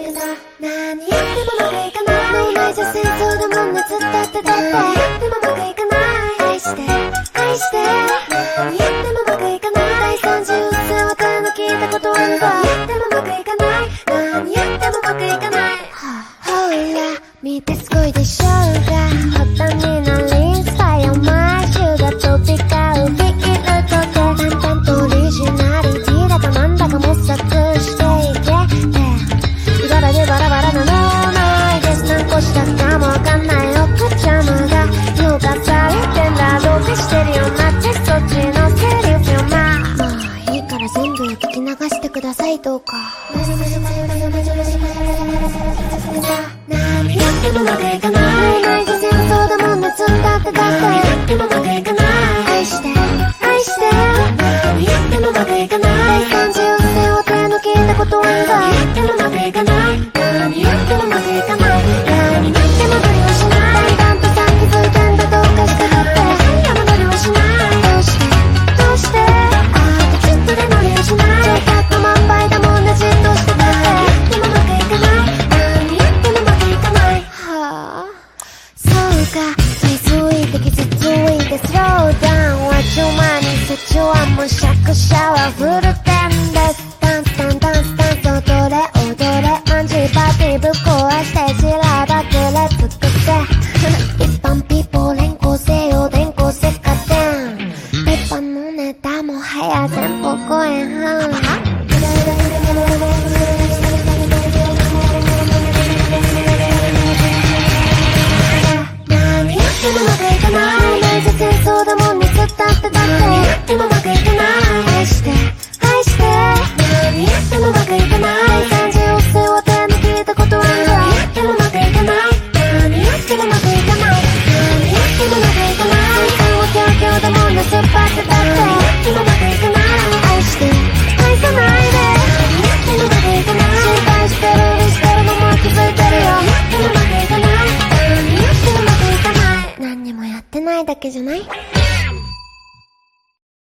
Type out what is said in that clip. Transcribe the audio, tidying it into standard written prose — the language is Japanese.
何やってもうまくいかない。脳内じゃ戦争だもんね。ずっとやってたって。何やってもうまくいかない。愛して愛して。何やってもうまくいかない。第三次うっせわかんの聞いたことあるわ。何やってもうまくいかない。何やってもうまくいかない。ほら見てすごいでしょうが。ホタになりインスパイアマイシュが飛び交うビールとて淡々とオリジナリティだかなんだか模索していて、バラでバラバラな脳内です。何個したかもわかんない奥ちゃまが評価されてんだ。どうかしてるよなってそっちのセリフよな。まあいいから全部聞き流してくださいどうか。何やってもうまくいかない。脳内じゃ戦争だもんね。ずっとやってたって。何やってもうまくいかない。愛して愛して。何やってもうまくいかない。第三次うっせを手の聞いたことあるわ。何やってもうまくいかない。何やってもうまくいかない。何になっても無理はしない。だんだんとさ気づいてんだどうかしてだって。何やも無理はしない。どうしてどうしてあとちょっとで無理はしない。超100万倍だもんね。じっとしてたって。何やってもうまくいかない。何やってもうまくいかない。はあそうか気づいて傷ついてスローダウンはちょまに成長はむしゃくしゃはフルテンです。ダンスダンダンスダンス踊れ踊れマンジーパーティーぶっ壊して散らばくれ尽くせ一般ピーポー連行せよ電光石火店鉄板のネタもはや前方5円半何やってもうまくいかない。内じゃ戦争だもんね。ずっとやってたって。何やってもうまくいかない。愛して愛して。何やってもうまくいかない。第三次うっせを手の聞いたことあるわ。何やってもうまくいかない。何やってもうまくいかない。何やってもうまくいかない。最後強強だもんね。突っ張ってたって。何やってもうまくいかない。愛して愛さないで。何やってもうまくいかない。心配してるふりしてるのも気づいてるよ。何やってもうまくいかない。何やってもうまくいかない。何にもやってないだけじゃない。